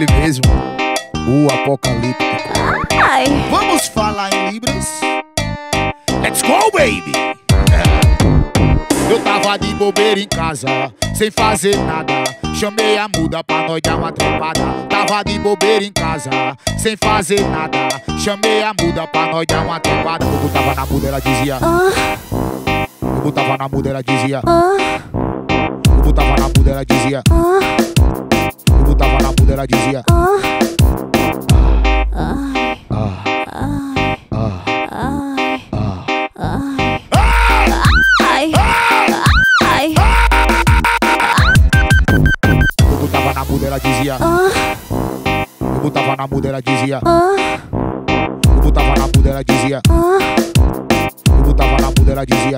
ele mesmo, o apocalíptico. Ai. Vamos falar em libras? Let's go, baby! Eu tava de bobeira em casa, sem fazer nada. Chamei a muda pra nós dar uma trepada. Tava de bobeira em casa, sem fazer nada. Chamei a muda pra nós dar uma trepada. Eu botava na muda, ela dizia. Eu botava na muda, ela dizia. Eu botava na muda, ela dizia. Eu botava na muda, ela dizia. Eu botava na muda, ela dizia. Eu botava na muda, ela dizia. Eu botava na muda, ela dizia. Eu botava na muda, ela dizia.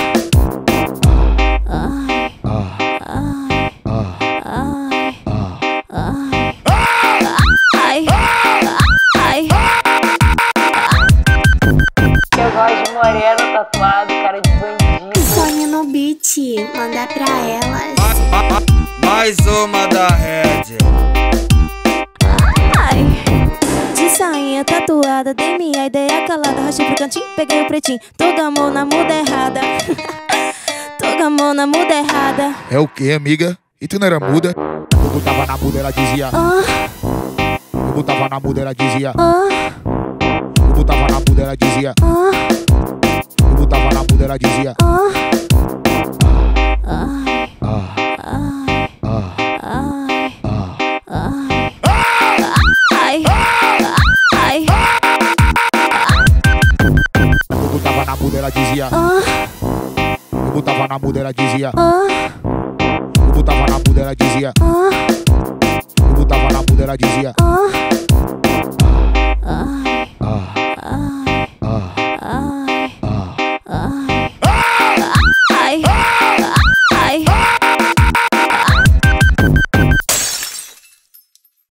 Eu gosto de moreno, tatuado, cara de bandido. Sonho no beat, manda pra elas. Mais uma da Red. Ai. De sainha tatuada, dei minha ideia calada. Rachei pro cantinho, peguei o pretinho. Tô gamou na muda errada. Tô gamou na muda errada. É o que, amiga? E tu não era muda? Eu botava na muda, ela dizia. Eu botava na muda, ela dizia. Eu botava na muda, ela dizia. Eu botava na muda, ela dizia. Ai. Ai. Eu botava na muda, ela dizia. Eu botava na muda, ela dizia. Eu botava na muda, ela dizia. Eu botava na muda, ela dizia.